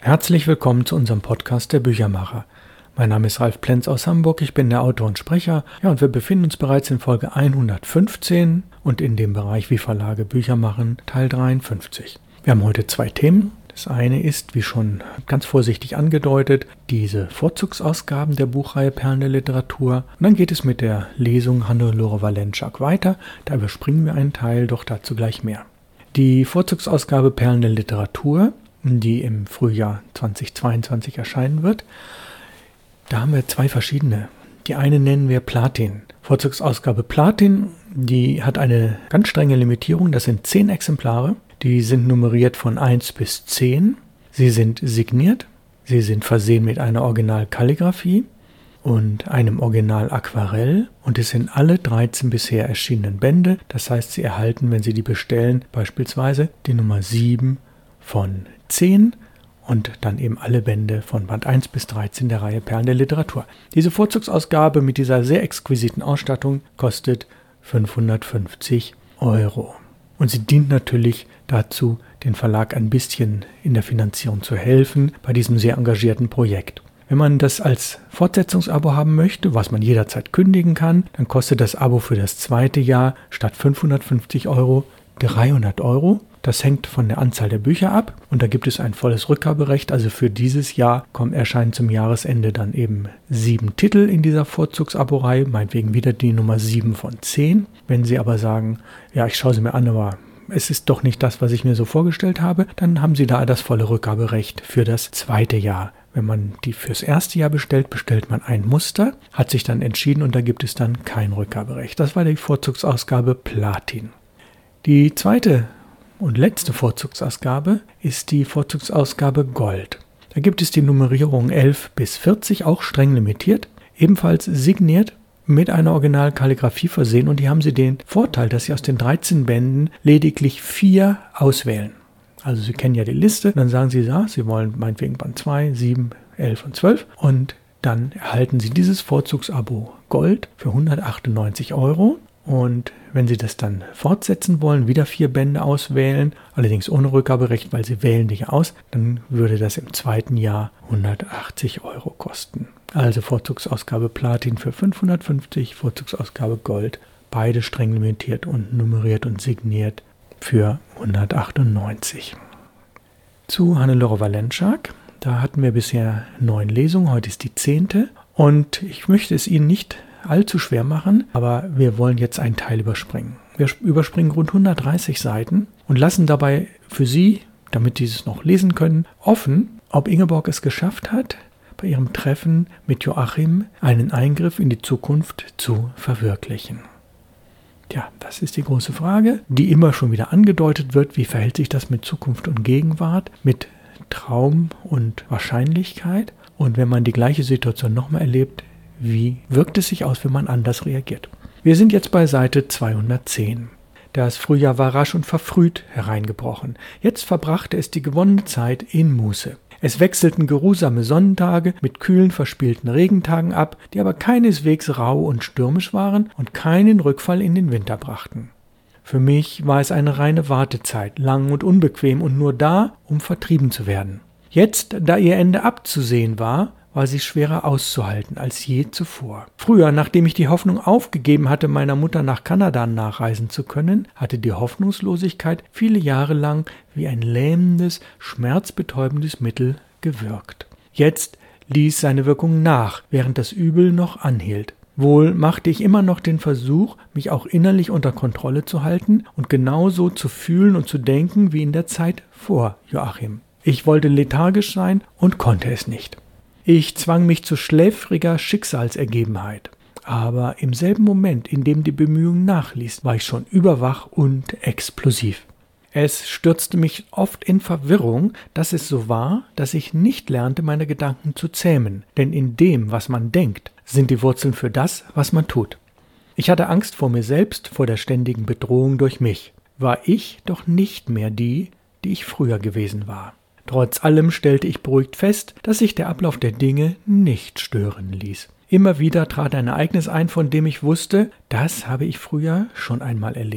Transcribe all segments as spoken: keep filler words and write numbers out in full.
Herzlich willkommen zu unserem Podcast Der Büchermacher. Mein Name ist Ralf Plenz aus Hamburg, ich bin der Autor und Sprecher. Ja, und wir befinden uns bereits in Folge hundertfünfzehn und in dem Bereich Wie Verlage Bücher machen, Teil dreiundfünfzig. Wir haben heute zwei Themen. Das eine ist, wie schon ganz vorsichtig angedeutet, diese Vorzugsausgaben der Buchreihe Perlen der Literatur. Und dann geht es mit der Lesung Hannelore Walentschak weiter. Da überspringen wir einen Teil, doch dazu gleich mehr. Die Vorzugsausgabe Perlen der Literatur, die im Frühjahr zweitausendzweiundzwanzig erscheinen wird, da haben wir zwei verschiedene. Die eine nennen wir Platin. Vorzugsausgabe Platin, die hat eine ganz strenge Limitierung, das sind zehn Exemplare. Die sind nummeriert von eins bis zehn. Sie sind signiert, sie sind versehen mit einer Originalkalligraphie und einem Original-Aquarell und es sind alle dreizehn bisher erschienenen Bände. Das heißt, Sie erhalten, wenn Sie die bestellen, beispielsweise die Nummer sieben von zehn und dann eben alle Bände von Band eins bis dreizehn der Reihe Perlen der Literatur. Diese Vorzugsausgabe mit dieser sehr exquisiten Ausstattung kostet fünfhundertfünfzig Euro. Und sie dient natürlich dazu, den Verlag ein bisschen in der Finanzierung zu helfen bei diesem sehr engagierten Projekt. Wenn man das als Fortsetzungsabo haben möchte, was man jederzeit kündigen kann, dann kostet das Abo für das zweite Jahr statt fünfhundertfünfzig Euro dreihundert Euro. Das hängt von der Anzahl der Bücher ab und da gibt es ein volles Rückgaberecht. Also für dieses Jahr kommen, erscheinen zum Jahresende dann eben sieben Titel in dieser Vorzugsabo-Reihe, meinetwegen wieder die Nummer sieben von zehn. Wenn Sie aber sagen, ja, ich schaue sie mir an, aber es ist doch nicht das, was ich mir so vorgestellt habe, dann haben Sie da das volle Rückgaberecht für das zweite Jahr. Wenn man die fürs erste Jahr bestellt, bestellt man ein Muster, hat sich dann entschieden und da gibt es dann kein Rückgaberecht. Das war die Vorzugsausgabe Platin. Die zweite und letzte Vorzugsausgabe ist die Vorzugsausgabe Gold. Da gibt es die Nummerierung elf bis vierzig, auch streng limitiert, ebenfalls signiert, mit einer Originalkalligraphie versehen und die haben Sie den Vorteil, dass Sie aus den dreizehn Bänden lediglich vier auswählen. Also Sie kennen ja die Liste, dann sagen Sie, ja, Sie wollen meinetwegen Band zwei, sieben, elf und zwölf und dann erhalten Sie dieses Vorzugsabo Gold für hundertachtundneunzig Euro. Und wenn Sie das dann fortsetzen wollen, wieder vier Bände auswählen, allerdings ohne Rückgaberecht, weil Sie wählen die aus, dann würde das im zweiten Jahr hundertachtzig Euro kosten. Also Vorzugsausgabe Platin für fünfhundertfünfzig, Vorzugsausgabe Gold, beide streng limitiert und nummeriert und signiert für hundertachtundneunzig. Zu Hannelore Walentschak, da hatten wir bisher neun Lesungen, heute ist die zehnte und ich möchte es Ihnen nicht allzu schwer machen, aber wir wollen jetzt einen Teil überspringen. Wir überspringen rund hundertdreißig Seiten und lassen dabei für Sie, damit Sie es noch lesen können, offen, ob Ingeborg es geschafft hat, bei ihrem Treffen mit Joachim einen Eingriff in die Zukunft zu verwirklichen. Tja, das ist die große Frage, die immer schon wieder angedeutet wird. Wie verhält sich das mit Zukunft und Gegenwart, mit Traum und Wahrscheinlichkeit? Und wenn man die gleiche Situation nochmal erlebt, wie wirkt es sich aus, wenn man anders reagiert? Wir sind jetzt bei Seite zweihundertzehn. Das Frühjahr war rasch und verfrüht hereingebrochen. Jetzt verbrachte es die gewonnene Zeit in Muße. Es wechselten geruhsame Sonnentage mit kühlen, verspielten Regentagen ab, die aber keineswegs rau und stürmisch waren und keinen Rückfall in den Winter brachten. Für mich war es eine reine Wartezeit, lang und unbequem und nur da, um vertrieben zu werden. Jetzt, da ihr Ende abzusehen war, war sie schwerer auszuhalten als je zuvor. Früher, nachdem ich die Hoffnung aufgegeben hatte, meiner Mutter nach Kanada nachreisen zu können, hatte die Hoffnungslosigkeit viele Jahre lang wie ein lähmendes, schmerzbetäubendes Mittel gewirkt. Jetzt ließ seine Wirkung nach, während das Übel noch anhielt. Wohl machte ich immer noch den Versuch, mich auch innerlich unter Kontrolle zu halten und genauso zu fühlen und zu denken wie in der Zeit vor Joachim. Ich wollte lethargisch sein und konnte es nicht. Ich zwang mich zu schläfriger Schicksalsergebenheit. Aber im selben Moment, in dem die Bemühung nachließ, war ich schon überwach und explosiv. Es stürzte mich oft in Verwirrung, dass es so war, dass ich nicht lernte, meine Gedanken zu zähmen. Denn in dem, was man denkt, sind die Wurzeln für das, was man tut. Ich hatte Angst vor mir selbst, vor der ständigen Bedrohung durch mich. War ich doch nicht mehr die, die ich früher gewesen war. Trotz allem stellte ich beruhigt fest, dass sich der Ablauf der Dinge nicht stören ließ. Immer wieder trat ein Ereignis ein, von dem ich wusste, das habe ich früher schon einmal erlebt.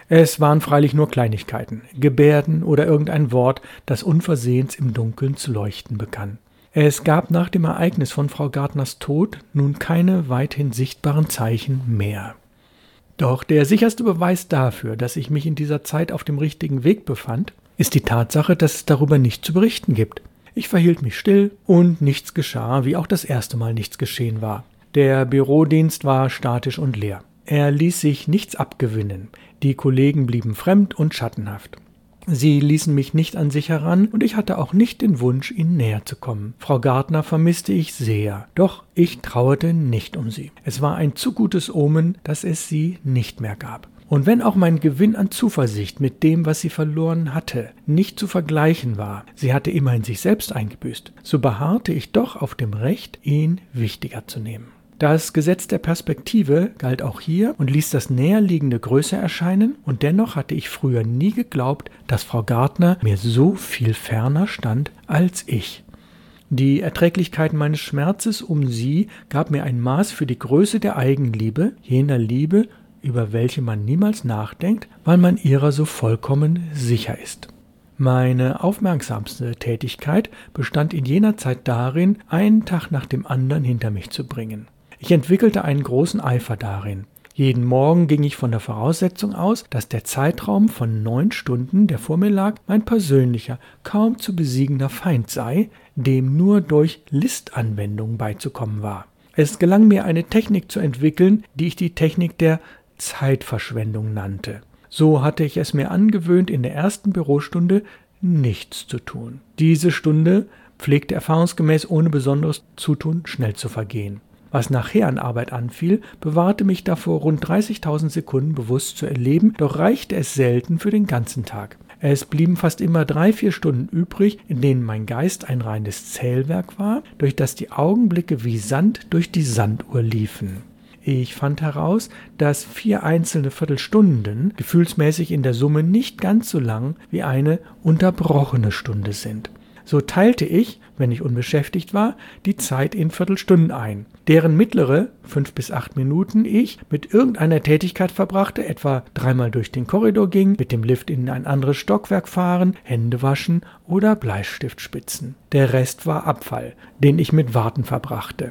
Es waren freilich nur Kleinigkeiten, Gebärden oder irgendein Wort, das unversehens im Dunkeln zu leuchten begann. Es gab nach dem Ereignis von Frau Gardners Tod nun keine weithin sichtbaren Zeichen mehr. Doch der sicherste Beweis dafür, dass ich mich in dieser Zeit auf dem richtigen Weg befand, ist die Tatsache, dass es darüber nichts zu berichten gibt. Ich verhielt mich still und nichts geschah, wie auch das erste Mal nichts geschehen war. Der Bürodienst war statisch und leer. Er ließ sich nichts abgewinnen. Die Kollegen blieben fremd und schattenhaft. Sie ließen mich nicht an sich heran und ich hatte auch nicht den Wunsch, ihnen näher zu kommen. Frau Gardner vermisste ich sehr, doch ich trauerte nicht um sie. Es war ein zu gutes Omen, dass es sie nicht mehr gab. Und wenn auch mein Gewinn an Zuversicht mit dem, was sie verloren hatte, nicht zu vergleichen war, sie hatte immerhin sich selbst eingebüßt, so beharrte ich doch auf dem Recht, ihn wichtiger zu nehmen. Das Gesetz der Perspektive galt auch hier und ließ das Näherliegende größer erscheinen, und dennoch hatte ich früher nie geglaubt, dass Frau Gardner mir so viel ferner stand als ich. Die Erträglichkeit meines Schmerzes um sie gab mir ein Maß für die Größe der Eigenliebe, jener Liebe, über welche man niemals nachdenkt, weil man ihrer so vollkommen sicher ist. Meine aufmerksamste Tätigkeit bestand in jener Zeit darin, einen Tag nach dem anderen hinter mich zu bringen. Ich entwickelte einen großen Eifer darin. Jeden Morgen ging ich von der Voraussetzung aus, dass der Zeitraum von neun Stunden, der vor mir lag, mein persönlicher, kaum zu besiegender Feind sei, dem nur durch Listanwendung beizukommen war. Es gelang mir, eine Technik zu entwickeln, die ich die Technik der Zeitverschwendung nannte. So hatte ich es mir angewöhnt, in der ersten Bürostunde nichts zu tun. Diese Stunde pflegte erfahrungsgemäß ohne besonderes Zutun schnell zu vergehen. Was nachher an Arbeit anfiel, bewahrte mich davor, rund dreißigtausend Sekunden bewusst zu erleben, doch reichte es selten für den ganzen Tag. Es blieben fast immer drei, vier Stunden übrig, in denen mein Geist ein reines Zählwerk war, durch das die Augenblicke wie Sand durch die Sanduhr liefen. Ich fand heraus, dass vier einzelne Viertelstunden gefühlsmäßig in der Summe nicht ganz so lang wie eine unterbrochene Stunde sind. So teilte ich, wenn ich unbeschäftigt war, die Zeit in Viertelstunden ein, deren mittlere, fünf bis acht Minuten, ich mit irgendeiner Tätigkeit verbrachte, etwa dreimal durch den Korridor ging, mit dem Lift in ein anderes Stockwerk fahren, Hände waschen oder Bleistift spitzen. Der Rest war Abfall, den ich mit Warten verbrachte.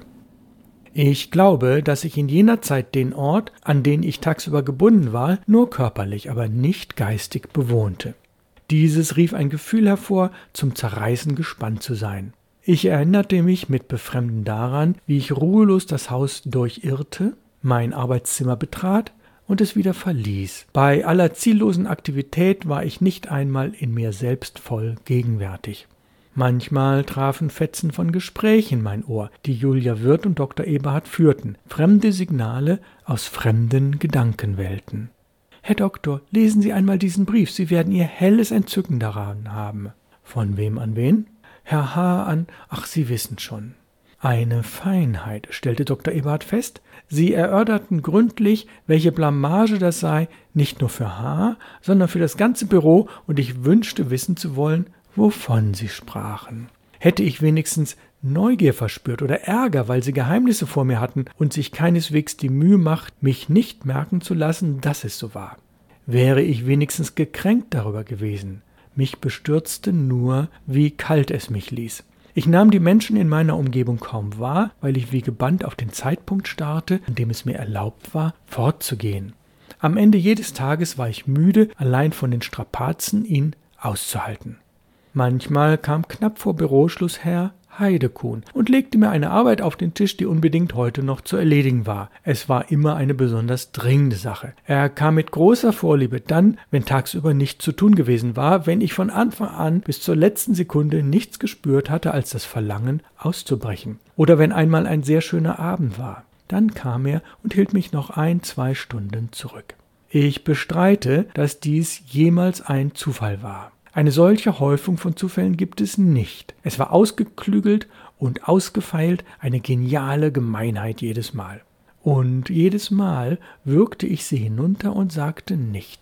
Ich glaube, dass ich in jener Zeit den Ort, an den ich tagsüber gebunden war, nur körperlich, aber nicht geistig bewohnte. Dieses rief ein Gefühl hervor, zum Zerreißen gespannt zu sein. Ich erinnerte mich mit Befremden daran, wie ich ruhelos das Haus durchirrte, mein Arbeitszimmer betrat und es wieder verließ. Bei aller ziellosen Aktivität war ich nicht einmal in mir selbst voll gegenwärtig. Manchmal trafen Fetzen von Gesprächen mein Ohr, die Julia Wirth und Doktor Eberhard führten, fremde Signale aus fremden Gedankenwelten. »Herr Doktor, lesen Sie einmal diesen Brief, Sie werden Ihr helles Entzücken daran haben.« »Von wem an wen?« »Herr H. an, ach, Sie wissen schon.« »Eine Feinheit«, stellte Doktor Eberhard fest. Sie erörterten gründlich, welche Blamage das sei, nicht nur für H., sondern für das ganze Büro, und ich wünschte wissen zu wollen, wovon Sie sprachen. Hätte ich wenigstens Neugier verspürt oder Ärger, weil Sie Geheimnisse vor mir hatten und sich keineswegs die Mühe macht, mich nicht merken zu lassen, dass es so war. Wäre ich wenigstens gekränkt darüber gewesen. Mich bestürzte nur, wie kalt es mich ließ. Ich nahm die Menschen in meiner Umgebung kaum wahr, weil ich wie gebannt auf den Zeitpunkt starrte, an dem es mir erlaubt war, fortzugehen. Am Ende jedes Tages war ich müde, allein von den Strapazen ihn auszuhalten. Manchmal kam knapp vor Büroschluss Herr Heidekuhn und legte mir eine Arbeit auf den Tisch, die unbedingt heute noch zu erledigen war. Es war immer eine besonders dringende Sache. Er kam mit großer Vorliebe dann, wenn tagsüber nichts zu tun gewesen war, wenn ich von Anfang an bis zur letzten Sekunde nichts gespürt hatte als das Verlangen, auszubrechen. Oder wenn einmal ein sehr schöner Abend war. Dann kam er und hielt mich noch ein, zwei Stunden zurück. Ich bestreite, dass dies jemals ein Zufall war. Eine solche Häufung von Zufällen gibt es nicht. Es war ausgeklügelt und ausgefeilt, eine geniale Gemeinheit jedes Mal. Und jedes Mal würgte ich sie hinunter und sagte nichts.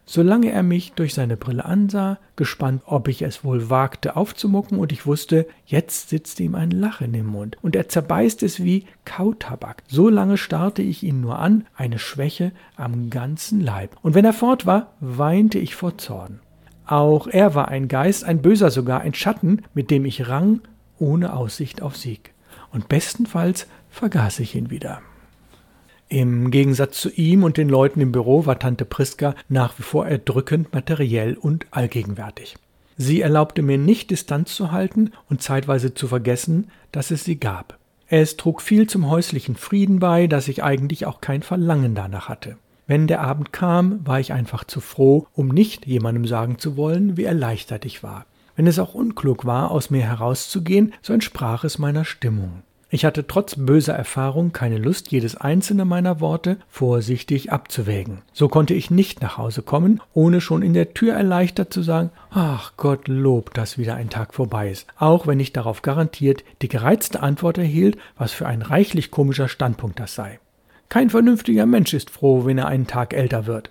solange er mich durch seine Brille ansah, gespannt, ob ich es wohl wagte aufzumucken, und ich wusste, jetzt sitzt ihm ein Lachen im Mund und er zerbeißt es wie Kautabak. So lange starrte ich ihn nur an, eine Schwäche am ganzen Leib. Und wenn er fort war, weinte ich vor Zorn. Auch er war ein Geist, ein Böser sogar, ein Schatten, mit dem ich rang, ohne Aussicht auf Sieg. Und bestenfalls vergaß ich ihn wieder. Im Gegensatz zu ihm und den Leuten im Büro war Tante Priska nach wie vor erdrückend materiell und allgegenwärtig. Sie erlaubte mir nicht, Distanz zu halten und zeitweise zu vergessen, dass es sie gab. Es trug viel zum häuslichen Frieden bei, dass ich eigentlich auch kein Verlangen danach hatte. Wenn der Abend kam, war ich einfach zu froh, um nicht jemandem sagen zu wollen, wie erleichtert ich war. Wenn es auch unklug war, aus mir herauszugehen, so entsprach es meiner Stimmung. Ich hatte trotz böser Erfahrung keine Lust, jedes einzelne meiner Worte vorsichtig abzuwägen. So konnte ich nicht nach Hause kommen, ohne schon in der Tür erleichtert zu sagen, ach Gottlob, dass wieder ein Tag vorbei ist, auch wenn ich darauf garantiert die gereizte Antwort erhielt, was für ein reichlich komischer Standpunkt das sei. Kein vernünftiger Mensch ist froh, wenn er einen Tag älter wird.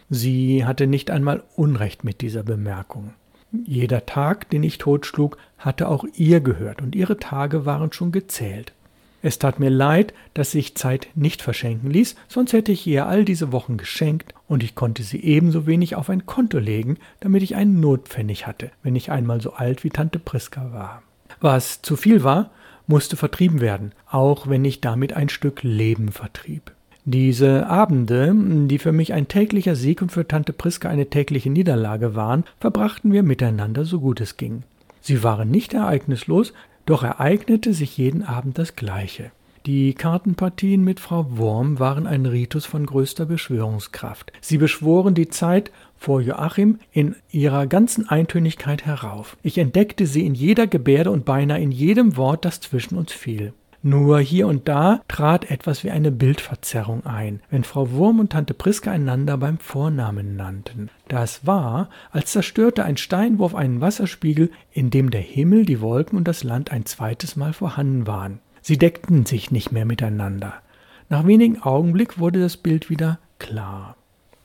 Sie hatte nicht einmal Unrecht mit dieser Bemerkung. Jeder Tag, den ich totschlug, hatte auch ihr gehört, und ihre Tage waren schon gezählt. Es tat mir leid, dass sich Zeit nicht verschenken ließ, sonst hätte ich ihr all diese Wochen geschenkt, und ich konnte sie ebenso wenig auf ein Konto legen, damit ich einen Notpfennig hatte, wenn ich einmal so alt wie Tante Priska war. Was zu viel war, musste vertrieben werden, auch wenn ich damit ein Stück Leben vertrieb. Diese Abende, die für mich ein täglicher Sieg und für Tante Priska eine tägliche Niederlage waren, verbrachten wir miteinander so gut es ging. Sie waren nicht ereignislos, doch ereignete sich jeden Abend das Gleiche. Die Kartenpartien mit Frau Wurm waren ein Ritus von größter Beschwörungskraft. Sie beschworen die Zeit vor Joachim in ihrer ganzen Eintönigkeit herauf. Ich entdeckte sie in jeder Gebärde und beinahe in jedem Wort, das zwischen uns fiel. Nur hier und da trat etwas wie eine Bildverzerrung ein, wenn Frau Wurm und Tante Priska einander beim Vornamen nannten. Das war, als zerstörte ein Steinwurf einen Wasserspiegel, in dem der Himmel, die Wolken und das Land ein zweites Mal vorhanden waren. Sie deckten sich nicht mehr miteinander. Nach wenigen Augenblicken wurde das Bild wieder klar.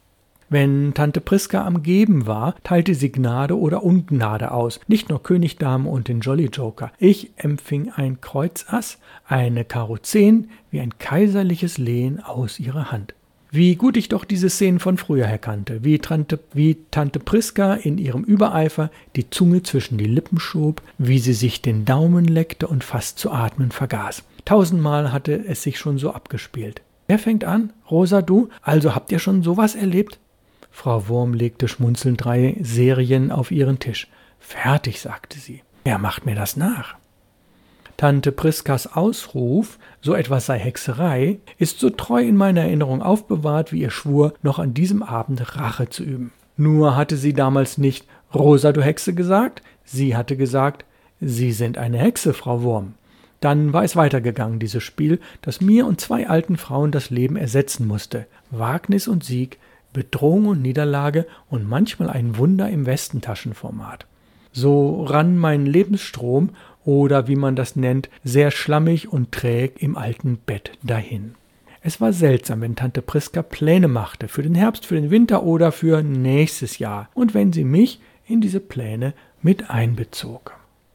Wenn Tante Priska am Geben war, teilte sie Gnade oder Ungnade aus, nicht nur König, Dame und den Jolly Joker. Ich empfing ein Kreuz Ass, eine Karo zehn, wie ein kaiserliches Lehen aus ihrer Hand. Wie gut ich doch diese Szenen von früher her kannte, wie Tante, wie Tante Priska in ihrem Übereifer die Zunge zwischen die Lippen schob, wie sie sich den Daumen leckte und fast zu atmen vergaß. Tausendmal hatte es sich schon so abgespielt. Wer fängt an? Rosa, du? Also habt ihr schon sowas erlebt? Frau Wurm legte schmunzelnd drei Serien auf ihren Tisch. Fertig, sagte sie. Wer macht mir das nach? Tante Priskas Ausruf, so etwas sei Hexerei, ist so treu in meiner Erinnerung aufbewahrt, wie ihr Schwur, noch an diesem Abend Rache zu üben. Nur hatte sie damals nicht Rosa, du Hexe gesagt, sie hatte gesagt, Sie sind eine Hexe, Frau Wurm. Dann war es weitergegangen, dieses Spiel, das mir und zwei alten Frauen das Leben ersetzen musste. Wagnis und Sieg, Bedrohung und Niederlage und manchmal ein Wunder im Westentaschenformat. So rann mein Lebensstrom, oder wie man das nennt, sehr schlammig und träg im alten Bett dahin. Es war seltsam, wenn Tante Priska Pläne machte, für den Herbst, für den Winter oder für nächstes Jahr, und wenn sie mich in diese Pläne mit einbezog.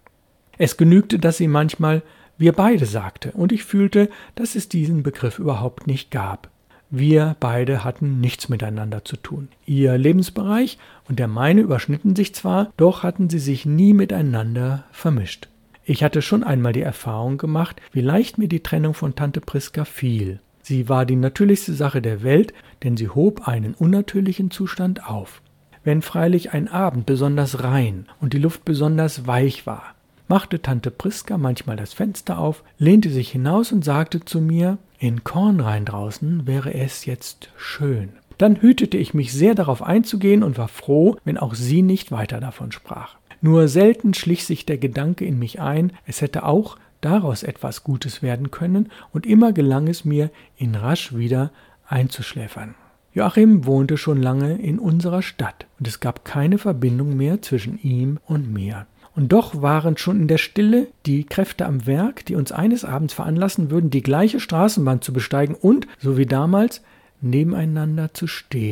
Es genügte, dass sie manchmal wir beide sagte, und ich fühlte, dass es diesen Begriff überhaupt nicht gab. Wir beide hatten nichts miteinander zu tun. Ihr Lebensbereich und der meine überschnitten sich zwar, doch hatten sie sich nie miteinander vermischt. Ich hatte schon einmal die Erfahrung gemacht, wie leicht mir die Trennung von Tante Priska fiel. Sie war die natürlichste Sache der Welt, denn sie hob einen unnatürlichen Zustand auf. Wenn freilich ein Abend besonders rein und die Luft besonders weich war, machte Tante Priska manchmal das Fenster auf, lehnte sich hinaus und sagte zu mir, in Kornrhein draußen wäre es jetzt schön. Dann hütete ich mich sehr, darauf einzugehen und war froh, wenn auch sie nicht weiter davon sprach. Nur selten schlich sich der Gedanke in mich ein, es hätte auch daraus etwas Gutes werden können, und immer gelang es mir, ihn rasch wieder einzuschläfern. Joachim wohnte schon lange in unserer Stadt, und es gab keine Verbindung mehr zwischen ihm und mir. Und doch waren schon in der Stille die Kräfte am Werk, die uns eines Abends veranlassen würden, die gleiche Straßenbahn zu besteigen und, so wie damals, nebeneinander zu stehen.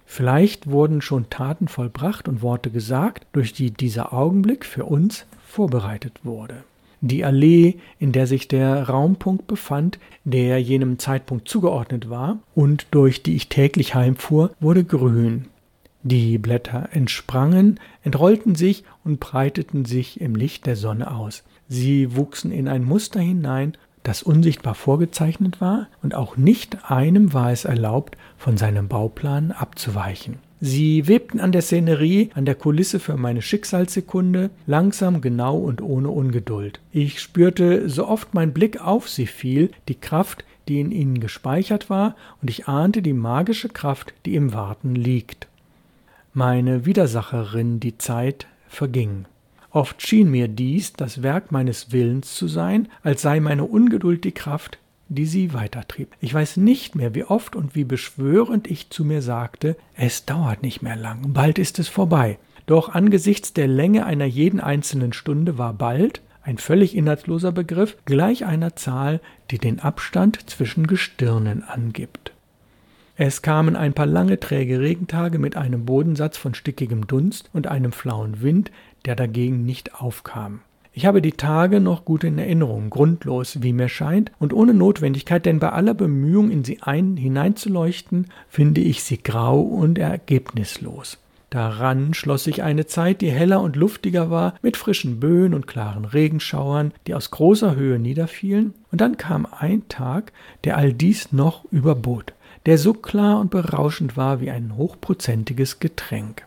Vielleicht wurden schon Taten vollbracht und Worte gesagt, durch die dieser Augenblick für uns vorbereitet wurde. Die Allee, in der sich der Raumpunkt befand, der jenem Zeitpunkt zugeordnet war und durch die ich täglich heimfuhr, wurde grün. Die Blätter entsprangen, entrollten sich und breiteten sich im Licht der Sonne aus. Sie wuchsen in ein Muster hinein, das unsichtbar vorgezeichnet war, und auch nicht einem war es erlaubt, von seinem Bauplan abzuweichen. Sie webten an der Szenerie, an der Kulisse für meine Schicksalssekunde, langsam, genau und ohne Ungeduld. Ich spürte, so oft mein Blick auf sie fiel, die Kraft, die in ihnen gespeichert war, und ich ahnte die magische Kraft, die im Warten liegt. Meine Widersacherin, die Zeit, verging. Oft schien mir dies das Werk meines Willens zu sein, als sei meine Ungeduld die Kraft, die sie weitertrieb. Ich weiß nicht mehr, wie oft und wie beschwörend ich zu mir sagte, es dauert nicht mehr lang, bald ist es vorbei. Doch angesichts der Länge einer jeden einzelnen Stunde war bald, ein völlig inhaltsloser Begriff, gleich einer Zahl, die den Abstand zwischen Gestirnen angibt. Es kamen ein paar lange, träge Regentage mit einem Bodensatz von stickigem Dunst und einem flauen Wind, der dagegen nicht aufkam. Ich habe die Tage noch gut in Erinnerung, grundlos, wie mir scheint, und ohne Notwendigkeit, denn bei aller Bemühung, in sie ein hineinzuleuchten, finde ich sie grau und ergebnislos. Daran schloss sich eine Zeit, die heller und luftiger war, mit frischen Böen und klaren Regenschauern, die aus großer Höhe niederfielen, und dann kam ein Tag, der all dies noch überbot, der so klar und berauschend war wie ein hochprozentiges Getränk.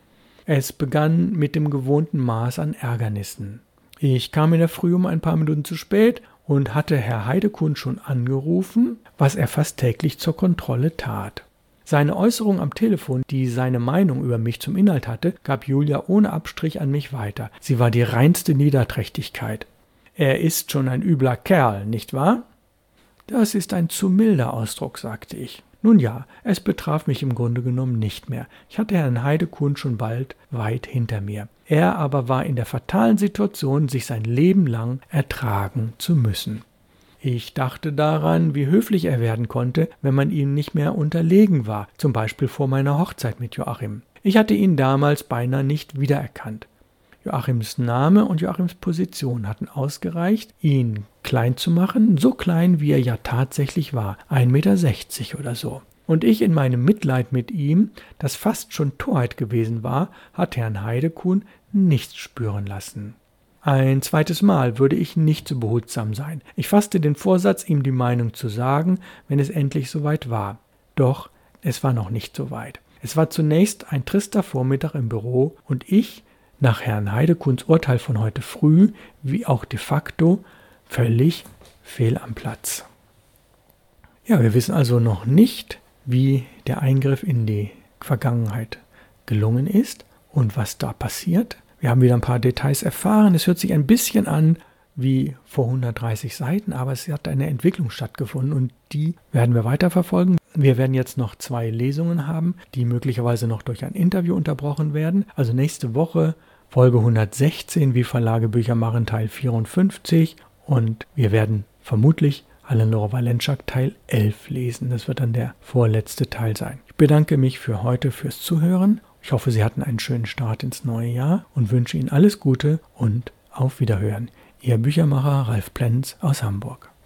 Es begann mit dem gewohnten Maß an Ärgernissen. Ich kam in der Früh um ein paar Minuten zu spät und hatte Herr Heidekuhn schon angerufen, was er fast täglich zur Kontrolle tat. Seine Äußerung am Telefon, die seine Meinung über mich zum Inhalt hatte, gab Julia ohne Abstrich an mich weiter. Sie war die reinste Niederträchtigkeit. Er ist schon ein übler Kerl, nicht wahr? Das ist ein zu milder Ausdruck, sagte ich. Nun ja, es betraf mich im Grunde genommen nicht mehr. Ich hatte Herrn Heidekuhn schon bald weit hinter mir. Er aber war in der fatalen Situation, sich sein Leben lang ertragen zu müssen. Ich dachte daran, wie höflich er werden konnte, wenn man ihm nicht mehr unterlegen war, zum Beispiel vor meiner Hochzeit mit Joachim. Ich hatte ihn damals beinahe nicht wiedererkannt. Joachims Name und Joachims Position hatten ausgereicht, ihn klein zu machen, so klein, wie er ja tatsächlich war, ein Meter sechzig oder so. Und ich in meinem Mitleid mit ihm, das fast schon Torheit gewesen war, hatte Herrn Heidekuhn nichts spüren lassen. Ein zweites Mal würde ich nicht so behutsam sein. Ich fasste den Vorsatz, ihm die Meinung zu sagen, wenn es endlich soweit war. Doch es war noch nicht so weit. Es war zunächst ein trister Vormittag im Büro und ich, nach Herrn Heidekuhns Urteil von heute früh, wie auch de facto, völlig fehl am Platz. Ja, wir wissen also noch nicht, wie der Eingriff in die Vergangenheit gelungen ist und was da passiert. Wir haben wieder ein paar Details erfahren. Es hört sich ein bisschen an wie vor hundertdreißig Seiten, aber es hat eine Entwicklung stattgefunden und die werden wir weiterverfolgen. Wir werden jetzt noch zwei Lesungen haben, die möglicherweise noch durch ein Interview unterbrochen werden. Also nächste Woche Folge hundertsechzehn, wie Verlage Bücher machen, Teil vierundfünfzig, und wir werden vermutlich Hannelore Walentschak Teil elf lesen. Das wird dann der vorletzte Teil sein. Ich bedanke mich für heute fürs Zuhören. Ich hoffe, Sie hatten einen schönen Start ins neue Jahr und wünsche Ihnen alles Gute und auf Wiederhören. Ihr Büchermacher Ralf Plenz aus Hamburg.